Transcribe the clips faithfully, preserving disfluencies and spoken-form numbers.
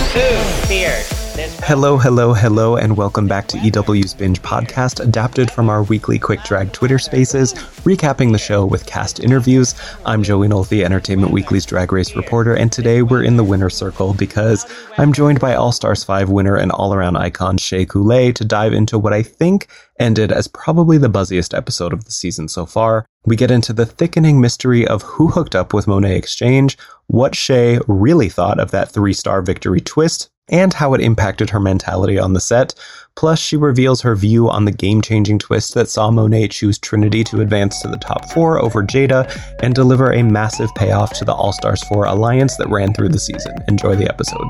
Food, beer. Hello, hello, hello, and welcome back to E W's Binge Podcast, adapted from our weekly Quick Drag Twitter Spaces, recapping the show with cast interviews. I'm Joey Nolfi, Entertainment Weekly's Drag Race reporter, and today we're in the winner circle because I'm joined by All Stars five winner and all-around icon Shea Coulee to dive into what I think ended as probably the buzziest episode of the season so far. We get into the thickening mystery of who hooked up with Monet X Change, what Shea really thought of that three-star victory twist, and how it impacted her mentality on the set. Plus, she reveals her view on the game-changing twist that saw Monet choose Trinity to advance to the top four over Jada and deliver a massive payoff to the All Stars four alliance that ran through the season. Enjoy the episode.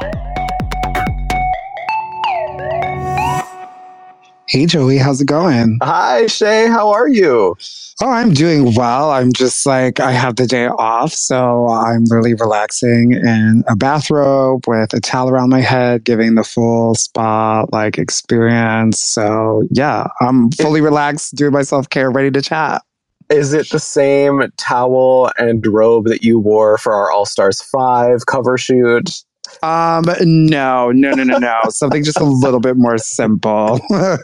Hey, Joey, how's it going? Hi, Shea. How are you? Oh, I'm doing well. I'm just like, I have the day off, so I'm really relaxing in a bathrobe with a towel around my head, giving the full spa like experience. So yeah, I'm fully relaxed, doing my self-care, ready to chat. Is it the same towel and robe that you wore for our All Stars five cover shoot? Um, no, no, no, no, no. Something just a little bit more simple.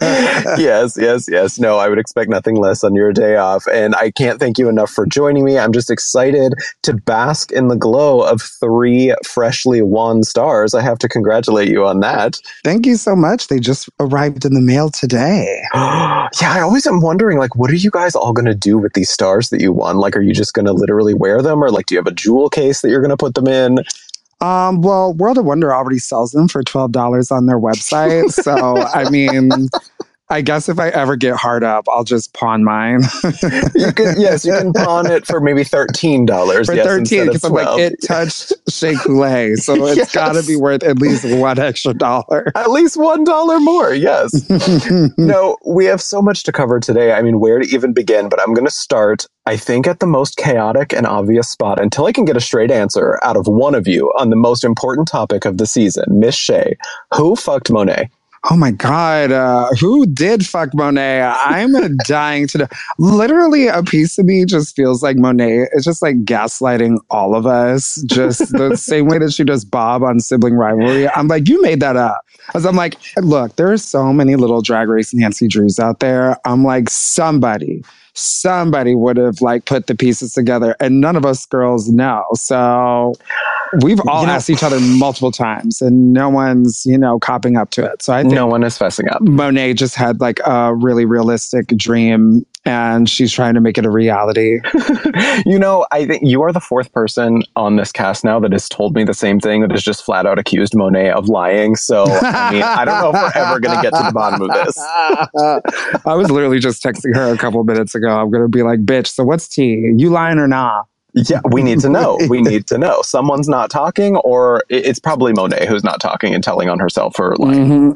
yes, yes, yes. No, I would expect nothing less on your day off. And I can't thank you enough for joining me. I'm just excited to bask in the glow of three freshly won stars. I have to congratulate you on that. Thank you so much. They just arrived in the mail today. Yeah, I always am wondering, like, what are you guys all going to do with these stars that you won? Like, are you just going to literally wear them? Or like, do you have a jewel case that you're going to put them in? Um, well, World of Wonder already sells them for twelve dollars on their website. So, I mean, I guess if I ever get hard up, I'll just pawn mine. you can, yes, you can pawn it for maybe thirteen dollars. For yes, thirteen dollars, because I'm like, it touched Shea Coulee. So it's yes. got to be worth at least one extra dollar. At least one dollar more, yes. No, we have so much to cover today. I mean, where to even begin? But I'm going to start, I think, at the most chaotic and obvious spot until I can get a straight answer out of one of you on the most important topic of the season. Miss Shea, who fucked Monet? Oh my God, uh, who did fuck Monet? I'm dying to know. Literally, a piece of me just feels like Monet is just like gaslighting all of us, just the same way that she does Bob on Sibling Rivalry. I'm like, you made that up. Because I'm like, look, there are so many little Drag Race Nancy Drews out there. I'm like, somebody, somebody would have like put the pieces together, and none of us girls know. So we've all you know, asked each other multiple times, and no one's, you know, copping up to it. So I think no one is fessing up. Monet just had like a really realistic dream, and she's trying to make it a reality. You know, I think you are the fourth person on this cast now that has told me the same thing, that has just flat out accused Monet of lying. So, I mean, I don't know if we're ever going to get to the bottom of this. I was literally just texting her a couple minutes ago. I'm going to be like, bitch, so what's tea? You lying or not? Yeah, we need to know. We need to know. Someone's not talking, or it's probably Monet who's not talking and telling on herself for lying.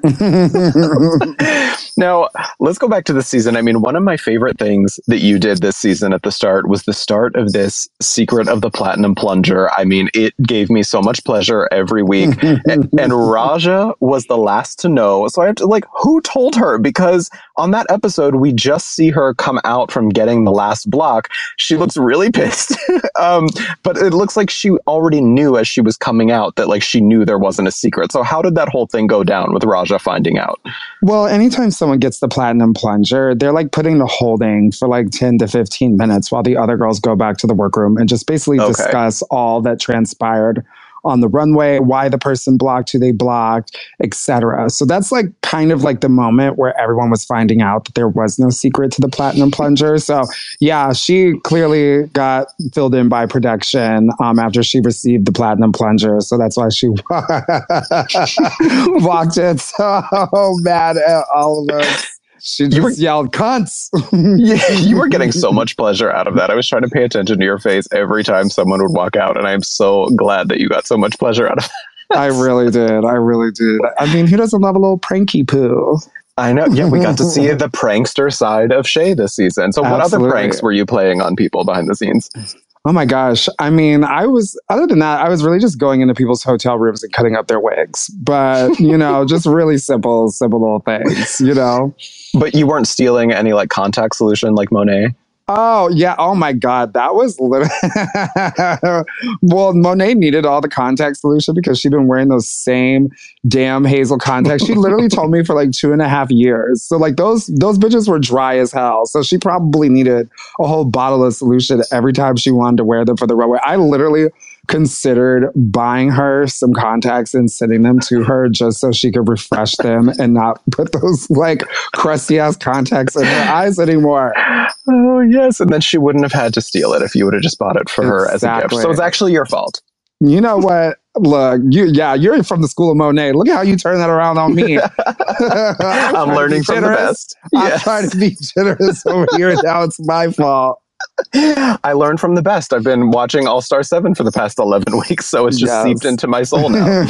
Mm-hmm. Now, let's go back to the season. I mean, one of my favorite things that you did this season at the start was the start of this Secret of the Platinum Plunger. I mean, it gave me so much pleasure every week. and, and Raja was the last to know. So I have to, like, who told her? Because on that episode, we just see her come out from getting the last block. She looks really pissed. Um, but it looks like she already knew as she was coming out that like she knew there wasn't a secret. So how did that whole thing go down with Raja finding out? Well, anytime someone gets the platinum plunger, they're like putting the holding for like ten to fifteen minutes while the other girls go back to the workroom and just basically okay. discuss all that transpired on the runway, why the person blocked, who they blocked, et cetera. So that's like kind of like the moment where everyone was finding out that there was no secret to the platinum plunger. So yeah, she clearly got filled in by production um, after she received the platinum plunger. So that's why she walked in so mad at all of us. She just you were, yelled, cunts. Yeah, you were getting so much pleasure out of that. I was trying to pay attention to your face every time someone would walk out, and I am so glad that you got so much pleasure out of that. I really did. I really did. I mean, who doesn't love a little pranky poo? I know. Yeah, we got to see the prankster side of Shea this season. So what Absolutely. Other pranks were you playing on people behind the scenes? Oh my gosh. I mean, I was, other than that, I was really just going into people's hotel rooms and cutting up their wigs. But, you know, just really simple, simple little things, you know? But you weren't stealing any like contact solution like Monet? Oh, yeah. Oh, my God. That was literally. Well, Monet needed all the contact solution because she'd been wearing those same damn hazel contacts. She literally told me for like two and a half years. So, like, those those bitches were dry as hell. So, she probably needed a whole bottle of solution every time she wanted to wear them for the runway. I literally considered buying her some contacts and sending them to her just so she could refresh them and not put those like crusty ass contacts in her eyes anymore. Oh, yes. And then she wouldn't have had to steal it if you would have just bought it for her Exactly. as a gift. So it's actually your fault. You know what? Look, you yeah, you're from the school of Monet. Look at how you turn that around on me. I'm, I'm learning from the best. I'm Yes. trying to be generous over here. Now it's my fault. I learned from the best. I've been watching All-Star seven for the past eleven weeks, so it's just Yes. seeped into my soul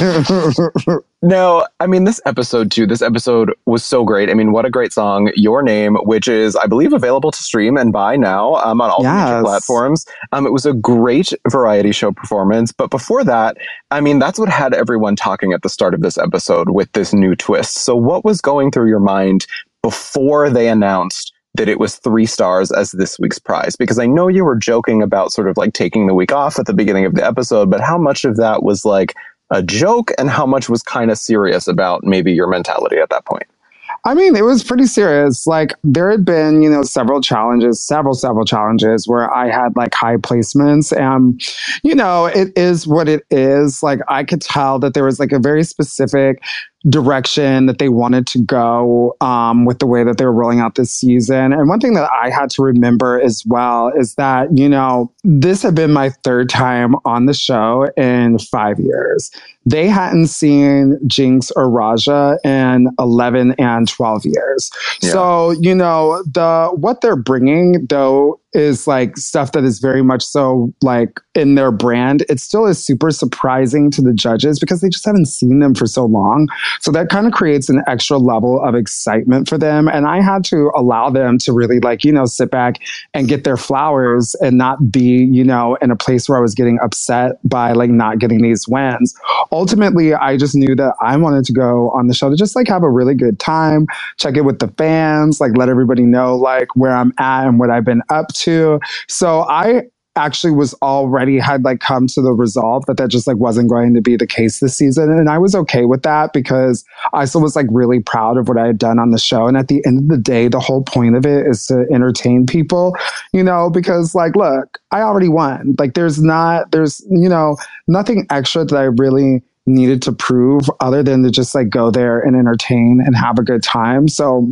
now. No, I mean, this episode, too, this episode was so great. I mean, what a great song, Your Name, which is, I believe, available to stream and buy now um, on all Yes. major platforms. Um, it was a great variety show performance. But before that, I mean, that's what had everyone talking at the start of this episode with this new twist. So what was going through your mind before they announced that it was three stars as this week's prize? Because I know you were joking about sort of like taking the week off at the beginning of the episode, but how much of that was like a joke and how much was kind of serious about maybe your mentality at that point? I mean, it was pretty serious. Like, there had been, you know, several challenges, several, several challenges where I had like high placements. And, you know, it is what it is. Like, I could tell that there was like a very specific direction that they wanted to go um, with the way that they were rolling out this season. And one thing that I had to remember as well is that, you know, this had been my third time on the show in five years. They hadn't seen Jinx or Raja in eleven and twelve years. Yeah. So, you know, the what they're bringing, though, is like stuff that is very much so like in their brand. It still is super surprising to the judges because they just haven't seen them for so long. So that kind of creates an extra level of excitement for them. And I had to allow them to really like, you know, sit back and get their flowers and not be, you know, in a place where I was getting upset by like not getting these wins. Ultimately, I just knew that I wanted to go on the show to just like have a really good time, check in with the fans, like let everybody know like where I'm at and what I've been up to. So I actually was already had like come to the resolve that that just like wasn't going to be the case this season. And I was okay with that because I still was like really proud of what I had done on the show. And at the end of the day, the whole point of it is to entertain people, you know, because like, look, I already won. Like there's not, there's, you know, nothing extra that I really needed to prove other than to just like go there and entertain and have a good time. So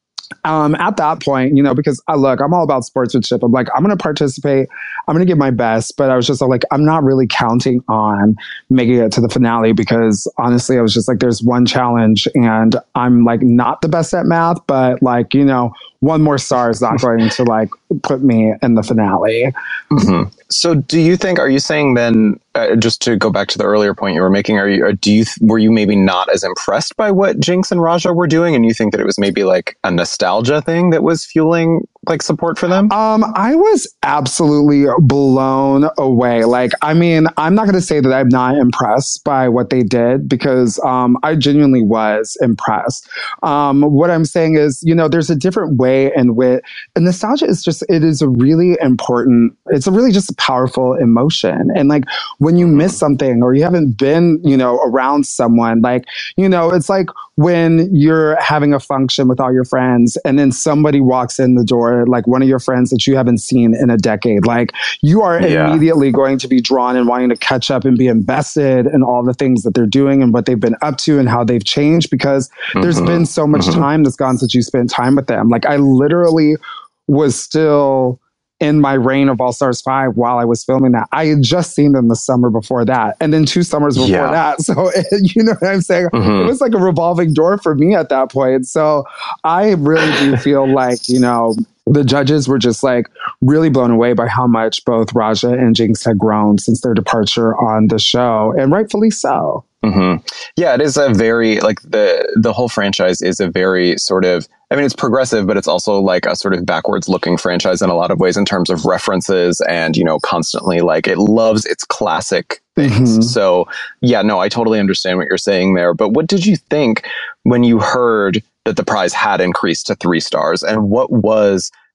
Um, at that point, you know, because I look, I'm all about sportsmanship. I'm like, I'm going to participate. I'm going to give my best. But I was just like, I'm not really counting on making it to the finale because honestly, I was just like, there's one challenge and I'm like not the best at math, but like, you know, one more star is not going to like put me in the finale. Mm-hmm. So do you think, are you saying then, uh, just to go back to the earlier point you were making, are you, or do you, were you maybe not as impressed by what Jinx and Raja were doing? And you think that it was maybe like a nostalgia thing that was fueling like support for them? Um, I was absolutely blown away. Like, I mean, I'm not going to say that I'm not impressed by what they did because um, I genuinely was impressed. Um, what I'm saying is, you know, there's a different way in which and nostalgia is just, it is a really important, it's a really just a powerful emotion. And like when you miss something or you haven't been, you know, around someone, like, you know, it's like when you're having a function with all your friends and then somebody walks in the door, like one of your friends that you haven't seen in a decade, like you are yeah. immediately going to be drawn and wanting to catch up and be invested in all the things that they're doing and what they've been up to and how they've changed because mm-hmm. there's been so much mm-hmm. time that's gone since you spent time with them. Like I literally was still in my reign of All Stars five while I was filming that. I had just seen them the summer before that. And then two summers before yeah. that. So, you know what I'm saying? Mm-hmm. It was like a revolving door for me at that point. So I really do feel like, you know, the judges were just like really blown away by how much both Raja and Jinx had grown since their departure on the show. And rightfully so. Mm-hmm. Yeah, it is a very, like, the the whole franchise is a very sort of, I mean, it's progressive, but it's also like a sort of backwards looking franchise in a lot of ways in terms of references and, you know, constantly like it loves its classic things. Mm-hmm. So, yeah, no, I totally understand what you're saying there. But what did you think when you heard that the prize had increased to three stars? And what was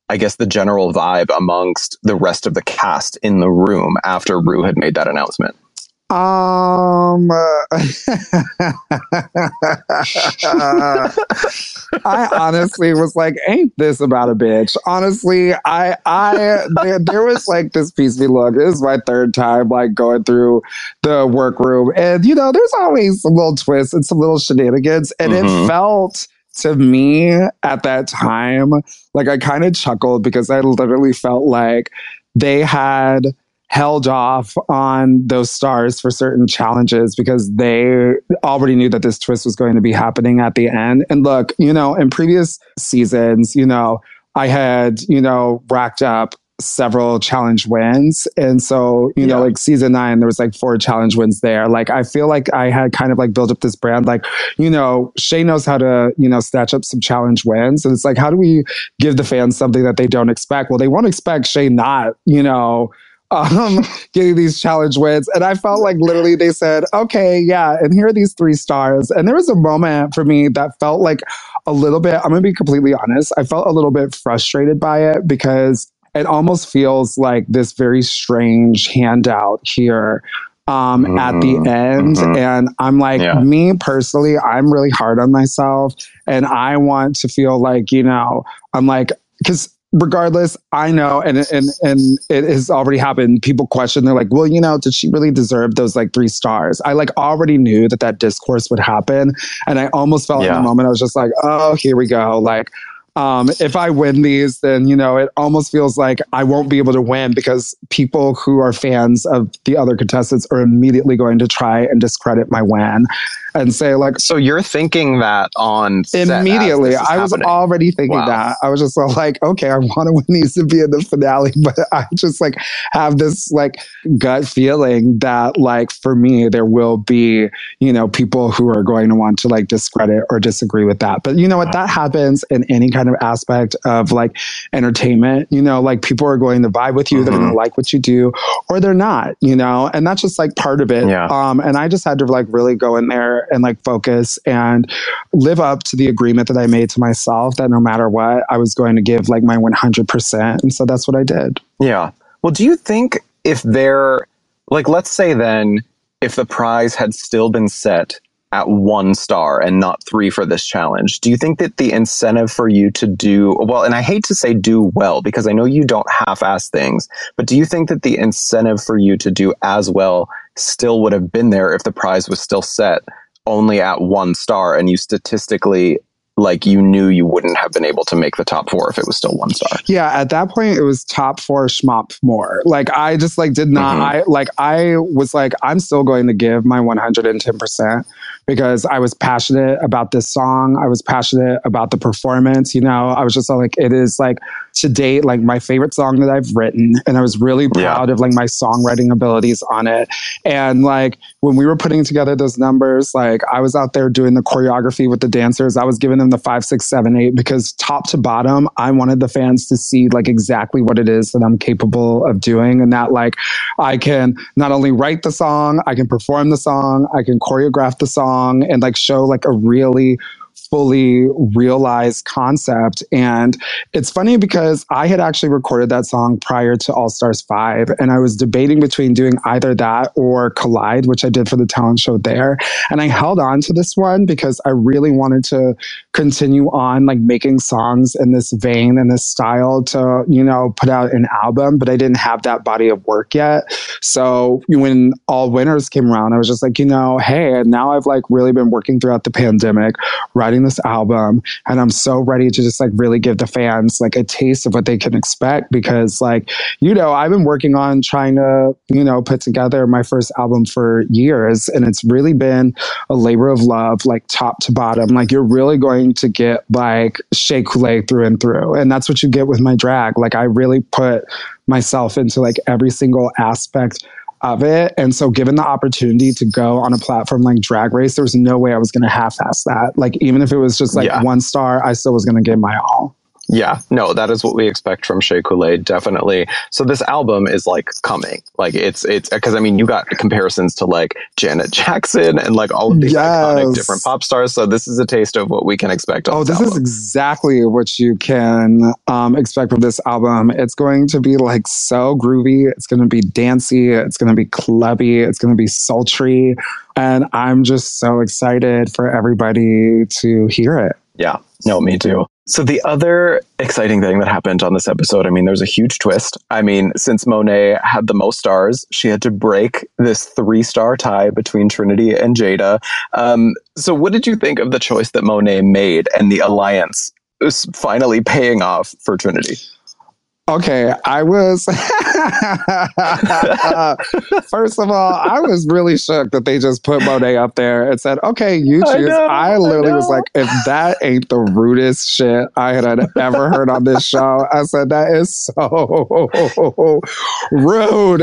I guess, the general vibe amongst the rest of the cast in the room after Rue had made that announcement? Um, uh, I honestly was like, ain't this about a bitch? Honestly, I, I, there, there was like this piece of me, look, this is my third time like going through the workroom, and you know, there's always some little twists and some little shenanigans, and mm-hmm. it felt to me at that time, like I kind of chuckled because I literally felt like they had held off on those stars for certain challenges because they already knew that this twist was going to be happening at the end. And look, you know, in previous seasons, you know, I had, you know, racked up several challenge wins. And so, you yeah. know, like season nine, there was like four challenge wins there. Like, I feel like I had kind of like built up this brand, like, you know, Shea knows how to, you know, snatch up some challenge wins. And it's like, how do we give the fans something that they don't expect? Well, they won't expect Shea not, you know, um, getting these challenge wins. And I felt like literally they said, okay, yeah, and here are these three stars. And there was a moment for me that felt like a little bit, I'm going to be completely honest, I felt a little bit frustrated by it because it almost feels like this very strange handout here um, mm-hmm. at the end. Mm-hmm. And I'm like, yeah. me personally, I'm really hard on myself. And I want to feel like, you know, I'm like, because regardless, I know, and and and it has already happened. People question, they're like, well, you know, did she really deserve those like three stars? I like already knew that that discourse would happen. And I almost felt yeah. in the moment, I was just like, oh, here we go. Like, Um, if I win these, then, you know, it almost feels like I won't be able to win because people who are fans of the other contestants are immediately going to try and discredit my win and say like... So you're thinking that on set immediately. I was happening. already thinking wow. that. I was just like, okay, I want to win these to be in the finale, but I just like have this like gut feeling that like for me, there will be, you know, people who are going to want to like discredit or disagree with that. But you know what? That happens in any kind of aspect of like entertainment, you know, like people are going to vibe with you, mm-hmm. they're going to like what you do, or they're not, you know, and that's just like part of it. Yeah. Um, and I just had to like really go in there and like focus and live up to the agreement that I made to myself that no matter what, I was going to give like my one hundred percent. And so that's what I did. Yeah. Well, do you think if they're like, let's say then if the prize had still been set at one star and not three for this challenge, do you think that the incentive for you to do well, and I hate to say do well because I know you don't half-ass things, but do you think that the incentive for you to do as well still would have been there if the prize was still set only at one star and you statistically, like, you knew you wouldn't have been able to make the top four if it was still one star? Yeah, at that point it was top four schmop more. Like I just like did not, mm-hmm. I like I was like, I'm still going to give my one hundred ten percent because I was passionate about this song. I was passionate about the performance. You know, I was just like, it is like to date, like my favorite song that I've written. And I was really proud yeah. of like my songwriting abilities on it. And like when we were putting together those numbers, like I was out there doing the choreography with the dancers. I was giving them the five, six, seven, eight, because top to bottom, I wanted the fans to see like exactly what it is that I'm capable of doing. And that like, I can not only write the song, I can perform the song, I can choreograph the song, and like show like a really fully realized concept. And it's funny because I had actually recorded that song prior to All Stars five, and I was debating between doing either that or Collide, which I did for the talent show there. And I held on to this one because I really wanted to continue on like making songs in this vein and this style to, you know, put out an album, but I didn't have that body of work yet. So when All Winners came around, I was just like, you know, hey, and now I've like really been working throughout the pandemic, writing this album, and I'm so ready to just like really give the fans like a taste of what they can expect, because like, you know, I've been working on trying to, you know, put together my first album for years, and it's really been a labor of love, like top to bottom. Like you're really going to get like Shea Coulee through and through, and that's what you get with my drag. Like I really put myself into like every single aspect of it. And so given the opportunity to go on a platform like Drag Race, there was no way I was going to half-ass that. Like, even if it was just like yeah. one star, I still was going to give my all. Yeah, no, that is what we expect from Shea Coulee, definitely. So this album is like coming, like it's it's because I mean you got comparisons to like Janet Jackson and like all of these yes. iconic different pop stars. So this is a taste of what we can expect. On oh, this, this album. is exactly what you can um, expect from this album. It's going to be like so groovy. It's going to be dancey. It's going to be clubby. It's going to be sultry, and I'm just so excited for everybody to hear it. Yeah, no, me too. So the other exciting thing that happened on this episode, I mean, there's a huge twist. I mean, since Monet had the most stars, she had to break this three-star tie between Trinity and Jada. Um, so what did you think of the choice that Monet made and the alliance is finally paying off for Trinity? Okay, I was... First of all, I was really shook that they just put Monet up there and said, okay, you choose. I, know, I literally I was like, if that ain't the rudest shit I had ever heard on this show, I said, that is so rude.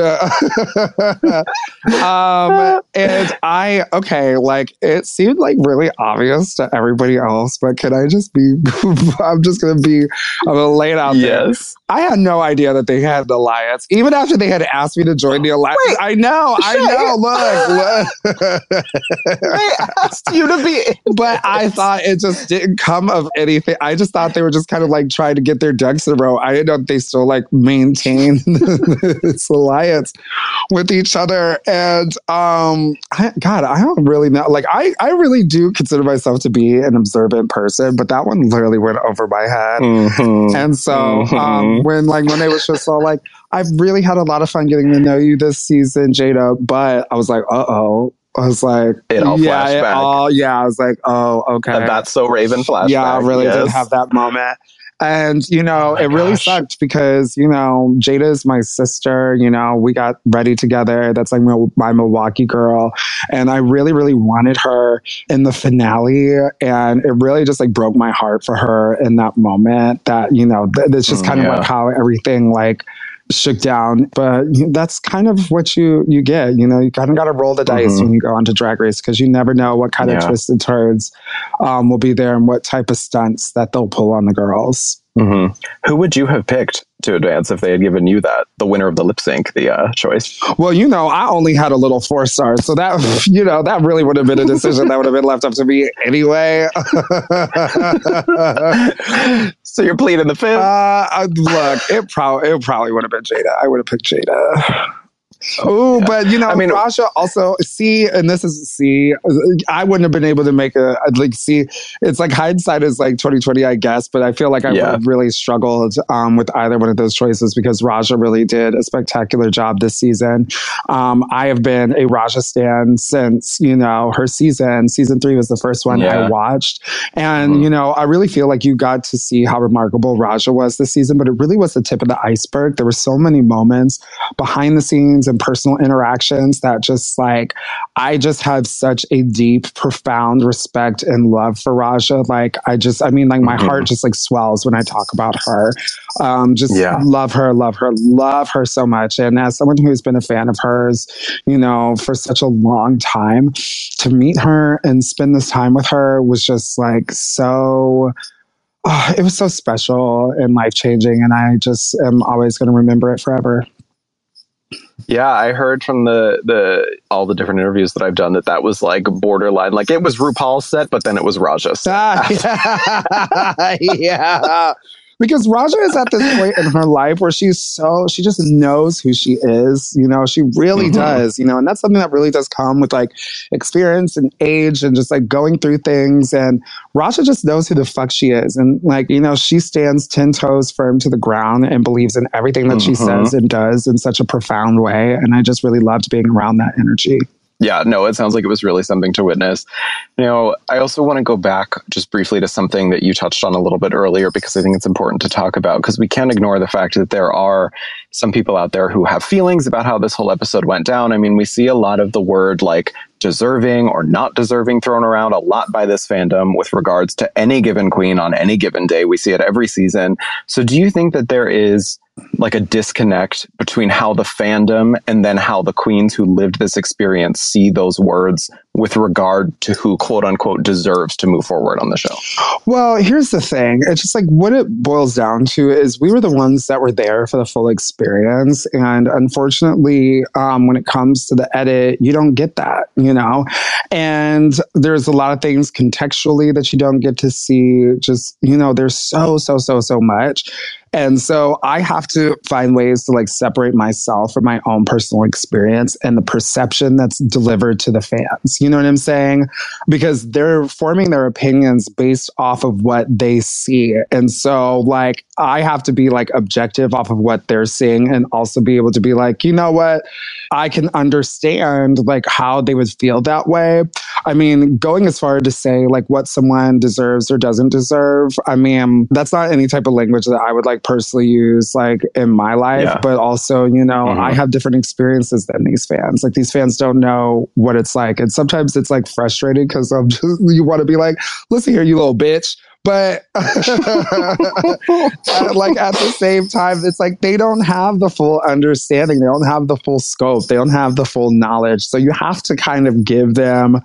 um, and I, okay, like, it seemed like really obvious to everybody else, but can I just be, I'm just going to be, I'm going to lay it out there. Yes. I had no idea that they had the alliance. Even after they had asked me to join the alliance. Wait, I know, I know, look. look. They asked you to be in But I thought it just didn't come of anything. I just thought they were just kind of like trying to get their ducks in a row. I didn't know if they still like maintain this alliance with each other. And um, I, God, I don't really know. Like, I, I really do consider myself to be an observant person, but that one literally went over my head. Mm-hmm. And so mm-hmm. um, when like when they was just all like, I've really had a lot of fun getting to know you this season, Jada, but I was like, uh-oh. I was like, it all yeah, flashback. It all, yeah, I was like, oh, okay. And That's So Raven flashback. Yeah, I really yes. did have that moment. And, you know, oh it really gosh. sucked because, you know, Jada is my sister. You know, we got ready together. That's like my, my Milwaukee girl. And I really, really wanted her in the finale. And it really just like broke my heart for her in that moment that, you know, th- that's just mm, kind yeah. of like how everything like shook down. But that's kind of what you you get. You know, you kind of got to roll the dice mm-hmm. when you go onto Drag Race because you never know what kind yeah. of twists and turns um, will be there and what type of stunts that they'll pull on the girls. Mm-hmm. Who would you have picked to advance if they had given you that, the winner of the lip sync, the uh, choice? Well, you know, I only had a little four stars, so that, you know, that really would have been a decision that would have been left up to me anyway. So you're pleading the fifth? Uh, look, it, pro- it probably would have been Jada. I would have picked Jada. Oh, yeah. But you know, I mean, Raja also see, and this is see, I wouldn't have been able to make a like see. It's like hindsight is like twenty twenty, I guess. But I feel like I yeah. would have really struggled um, with either one of those choices because Raja really did a spectacular job this season. Um, I have been a Raja stan since you know her season. Season three was the first one yeah. I watched, and mm-hmm. you know, I really feel like you got to see how remarkable Raja was this season. But it really was the tip of the iceberg. There were so many moments behind the scenes and personal interactions that just like I just have such a deep, profound respect and love for Raja. Like I just, I mean, like my mm-hmm. heart just like swells when I talk about her. Um, just yeah. love her, love her, love her so much. And as someone who's been a fan of hers, you know, for such a long time, to meet her and spend this time with her was just like so. Oh, it was so special and life changing, and I just am always going to remember it forever. Yeah, I heard from the the all the different interviews that I've done that that was like borderline, like it was RuPaul's set, but then it was Raja's set. Ah, yeah. yeah. Because Raja is at this point in her life where she's so, she just knows who she is, you know, she really mm-hmm. does, you know, and that's something that really does come with like experience and age and just like going through things. And Raja just knows who the fuck she is. And like, you know, she stands ten toes firm to the ground and believes in everything that mm-hmm. she says and does in such a profound way. And I just really loved being around that energy. Yeah, no, it sounds like it was really something to witness. You know, I also want to go back just briefly to something that you touched on a little bit earlier, because I think it's important to talk about, because we can't ignore the fact that there are some people out there who have feelings about how this whole episode went down. I mean, we see a lot of the word like deserving or not deserving thrown around a lot by this fandom with regards to any given queen on any given day. We see it every season. So do you think that there is like a disconnect between how the fandom and then how the queens who lived this experience see those words with regard to who quote unquote deserves to move forward on the show? Well, here's the thing. It's just like what it boils down to is we were the ones that were there for the full experience. And unfortunately, um, when it comes to the edit, you don't get that, you know, and there's a lot of things contextually that you don't get to see. Just, you know, there's so, so, so, so much. And so I have to find ways to like separate myself from my own personal experience and the perception that's delivered to the fans. You know what I'm saying? Because they're forming their opinions based off of what they see. And so like I have to be like objective off of what they're seeing and also be able to be like, you know what? I can understand like how they would feel that way. I mean, going as far to say like what someone deserves or doesn't deserve. I mean, that's not any type of language that I would like personally use like in my life, yeah. But also, you know, mm-hmm. I have different experiences than these fans. Like these fans don't know what it's like. And sometimes it's like frustrating because you want to be like, listen here, you little bitch. But like at the same time, it's like they don't have the full understanding. They don't have the full scope. They don't have the full knowledge. So you have to kind of give them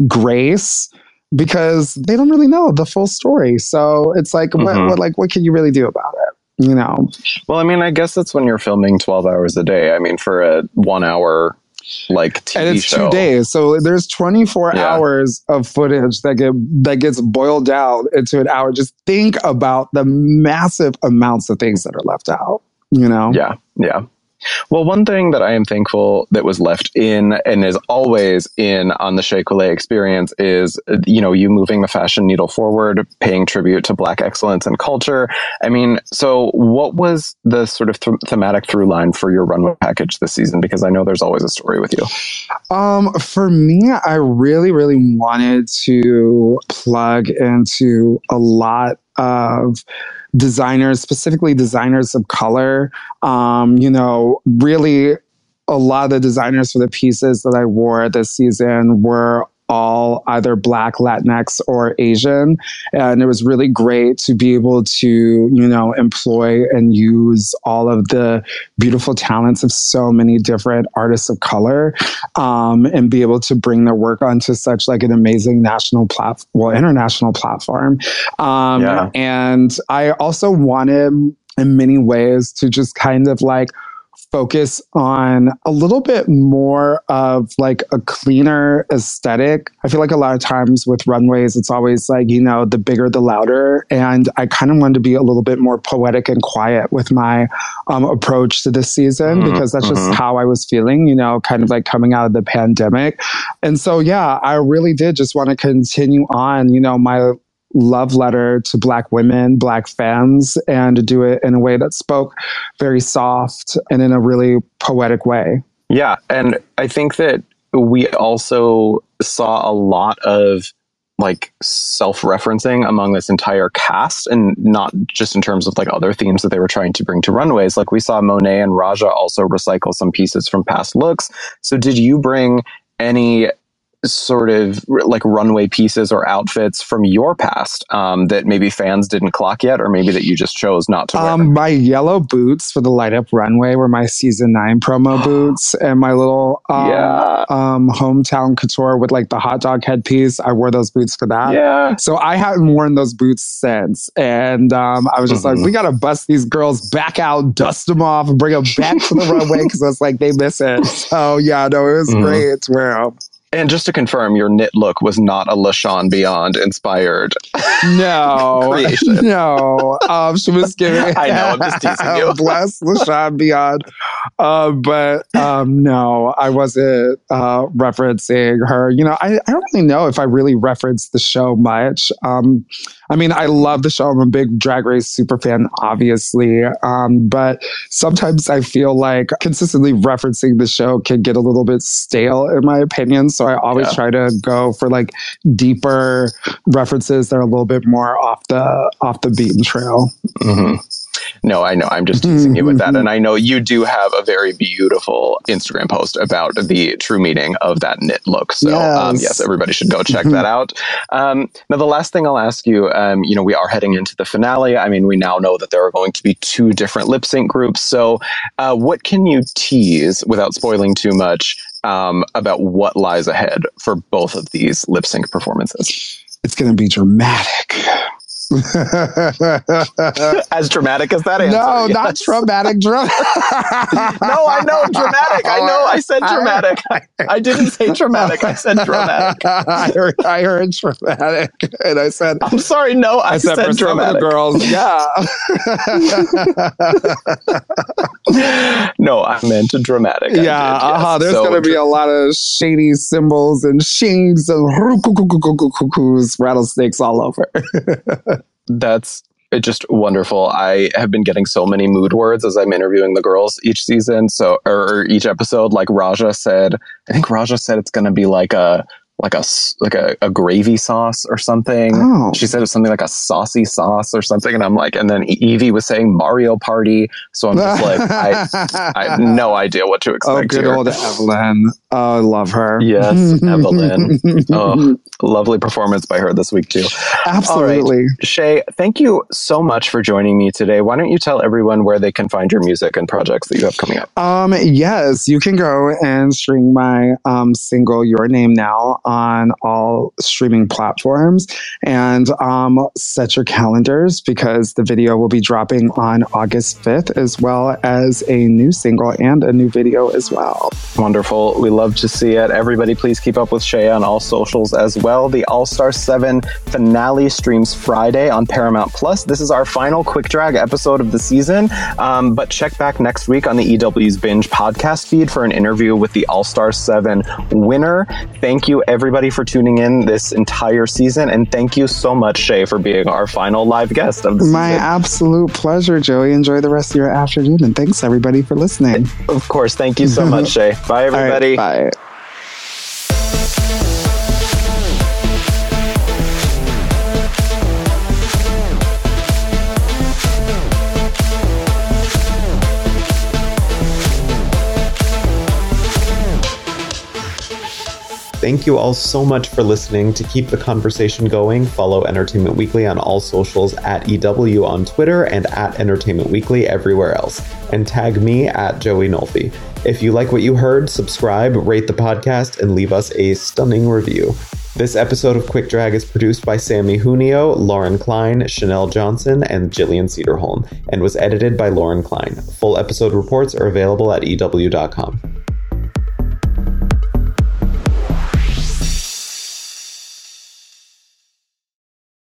grace because they don't really know the full story. So it's like, mm-hmm. what, what, like, what can you really do about it? You know? Well, I mean, I guess that's when you're filming twelve hours a day. I mean, for a one hour like T V and it's show. two days, so there's twenty-four yeah. hours of footage that get that gets boiled down into an hour. Just think about the massive amounts of things that are left out. You know? Yeah, yeah. Well, one thing that I am thankful that was left in and is always in on the Shea Coulee experience is, you know, you moving the fashion needle forward, paying tribute to Black excellence and culture. I mean, so what was the sort of th- thematic through line for your runway package this season? Because I know there's always a story with you. Um, for me, I really, really wanted to plug into a lot of designers, specifically designers of color. Um, you know, really a lot of the designers for the pieces that I wore this season were all either Black, Latinx, or Asian. And it was really great to be able to, you know, employ and use all of the beautiful talents of so many different artists of color, um, and be able to bring their work onto such like an amazing national platform, well, international platform. Um, yeah. And I also wanted in many ways to just kind of like focus on a little bit more of like a cleaner aesthetic. I feel like a lot of times with runways, it's always like, you know, the bigger, the louder. And I kind of wanted to be a little bit more poetic and quiet with my um, approach to this season, mm-hmm. because that's mm-hmm. just how I was feeling, you know, kind of like coming out of the pandemic. And so, yeah, I really did just want to continue on, you know, my love letter to Black women, Black femmes, and to do it in a way that spoke very soft and in a really poetic way. Yeah. And I think that we also saw a lot of like self-referencing among this entire cast, and not just in terms of like other themes that they were trying to bring to runways. Like we saw Monet and Raja also recycle some pieces from past looks. So did you bring any sort of like runway pieces or outfits from your past um, that maybe fans didn't clock yet, or maybe that you just chose not to wear? Um, my yellow boots for the Light Up runway were my season nine promo boots, and my little um, yeah. um, hometown couture with like the hot dog headpiece. I wore those boots for that. Yeah. So I haven't worn those boots since, and um, I was just mm-hmm. like, we gotta bust these girls back out, dust them off, and bring them back to the runway because it's like they miss it. So yeah, no, it was mm-hmm. great to wear them. And just to confirm, your knit look was not a LaShawn Beyond inspired. No, creation. no. Um, she was giving. I know. I'm just teasing you. Bless LaShawn Beyond. Uh, but um, no, I wasn't uh, referencing her. You know, I, I don't really know if I really referenced the show much. Um, I mean, I love the show. I'm a big Drag Race super fan, obviously. Um, but sometimes I feel like consistently referencing the show can get a little bit stale, in my opinion. So I always yeah. try to go for like deeper references that are a little bit more off the off the beaten trail. Mm-hmm. No, I know. I'm just teasing you with that. And I know you do have a very beautiful Instagram post about the true meaning of that knit look. So yes, um, yes everybody should go check that out. Um, now, the last thing I'll ask you, um, you know, we are heading into the finale. I mean, we now know that there are going to be two different lip sync groups. So uh, what can you tease without spoiling too much um, about what lies ahead for both of these lip sync performances? It's going to be dramatic. As dramatic as that answer. No, yes. not dramatic. Dramatic. No, I know dramatic. I know. I said dramatic. I, I didn't say dramatic. I said dramatic. I heard, I heard dramatic, and I said, "I'm sorry." No, I, I said, said for dramatic. Some of the girls, yeah. No, I meant dramatic. Yeah, yes. uh-huh. There's so going to be a lot of shady symbols and shings and rattlesnakes all over. That's just wonderful. I have been getting so many mood words as I'm interviewing the girls each season. So, or each episode, like Raja said, I think Raja said it's going to be like a, like a, like a, a gravy sauce or something. Oh. She said it was something like a saucy sauce or something. And I'm like, and then Evie was saying Mario Party. So I'm just like, I, I have no idea what to expect. Oh, good here. old Evelyn. Oh, I love her. Yes, Evelyn. Oh, lovely performance by her this week too. Absolutely. All right. Shay, thank you so much for joining me today. Why don't you tell everyone where they can find your music and projects that you have coming up? Um, yes, you can go and stream my um, single, Your Name Now, on all streaming platforms, and um, set your calendars because the video will be dropping on August fifth, as well as a new single and a new video as well. Wonderful. We love to see it. Everybody, please keep up with Shay on all socials as well. The All-Star seven finale streams Friday on Paramount Plus. This is our final Quick Drag episode of the season, um, but check back next week on the E W's Binge podcast feed for an interview with the All-Star seven winner. Thank you, everybody. everybody for tuning in this entire season, and thank you so much, Shay, for being our final live guest of the season. My absolute pleasure, Joey. Enjoy the rest of your afternoon, and thanks everybody for listening. Of course. Thank you so much, Shay. Bye, everybody. Right, bye. Thank you all so much for listening. To keep the conversation going, follow Entertainment Weekly on all socials at E W on Twitter and at Entertainment Weekly everywhere else. And tag me at Joey Nolfi. If you like what you heard, subscribe, rate the podcast, and leave us a stunning review. This episode of Quick Drag is produced by Sammy Junio, Lauren Klein, Chanel Johnson, and Jillian Cederholm, and was edited by Lauren Klein. Full episode reports are available at E W dot com.